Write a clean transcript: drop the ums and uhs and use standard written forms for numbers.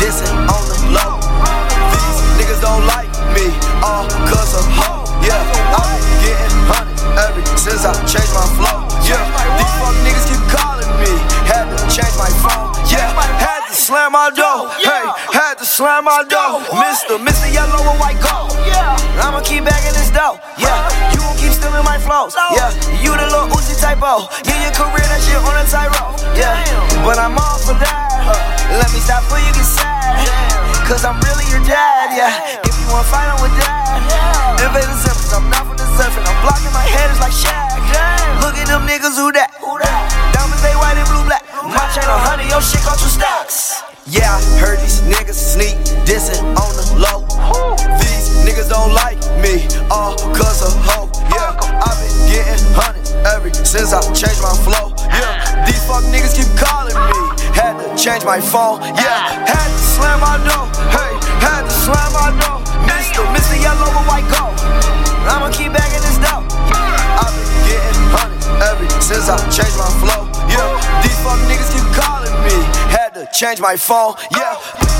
dissing on the low. These niggas don't like me, all cause of hoe. Yeah, I've been getting honey ever since I changed my flow. Yeah, these fuck niggas keep calling me, had to change my phone. Yeah, had to slam my door. Hey, had to slam my door. Mr. Yellow and White Gold. I'ma keep bagging this dough. Yeah, you won't keep stealing my flows. Yeah, you the little Uzi typo. Yeah, your career that shit on a tightrope. Yeah, but I'm all for that. Let me stop before you get sad. Cause I'm really your dad. Yeah, if you wanna fight, I'm with that. Invade the surface, I'm not from the surface. I'm blocking my head, it's like Shaq. Look at them niggas, who that? Diamonds, they white and blue black. My chain 100, your shit got 2 stacks. Yeah, I heard these niggas sneak dissing on the low. These niggas don't like me, all cause of hoe. Yeah, I've been getting honey ever since I changed my flow. Yeah, these fuck niggas keep calling me, had to change my phone. Yeah, had to slam my door. Hey, had to slam my door. Mr. Yellow and White Gold. I'ma keep bagging this dough. I've been getting honey ever since I changed my flow. Yeah, these fuck niggas keep calling me, had to change my phone. Yeah.